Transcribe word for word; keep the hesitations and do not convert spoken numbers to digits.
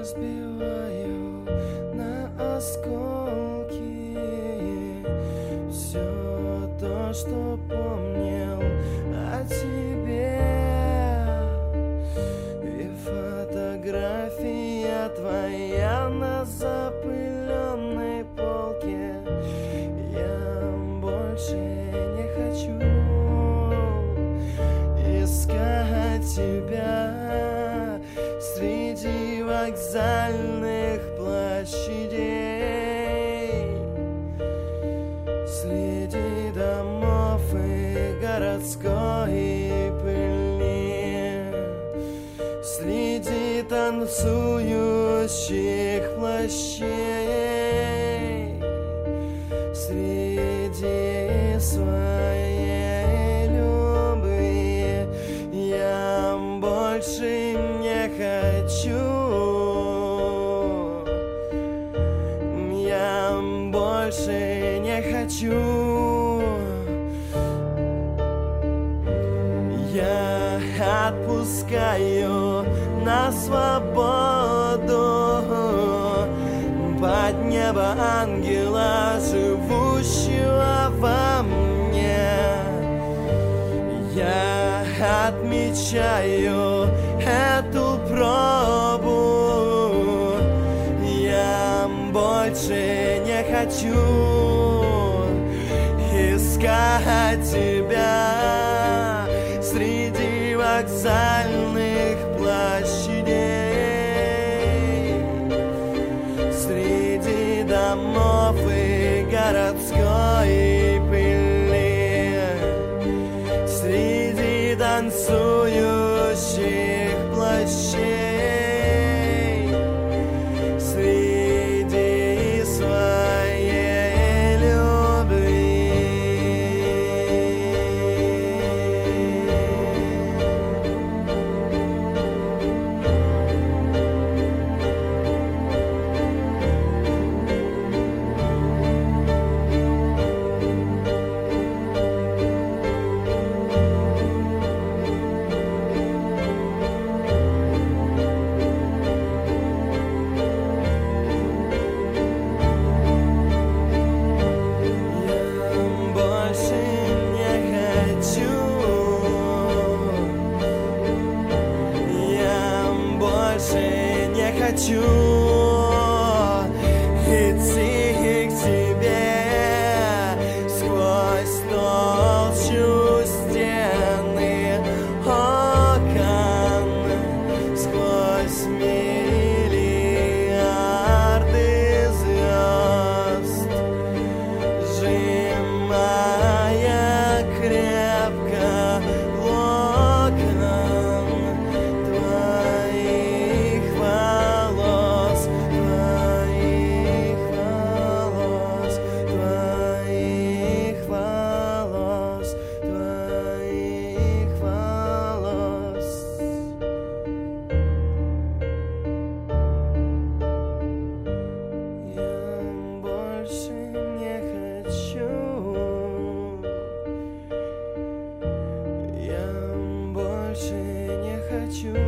разбиваю на осколки все то, что помнил о тебе. И фотография твоя на запыленной полке. Я больше не хочу искать тебя среди вокзальных площадей, среди домов и городской пыли, среди танцующих плащей, среди своей любви. Я больше не хочу, я больше не хочу. Я отпускаю на свободу под небо ангела, живущего во мне. Я отмечаю эту пробу. Я больше не хочу искать тебя среди вокзальных площадей, среди домов и городской пыли, среди танцующих плащей, среди своей любви. Хочу идти к тебе сквозь толщу стены окон, сквозь миллиарды звезд, сжимая крепко локон твоих волос. You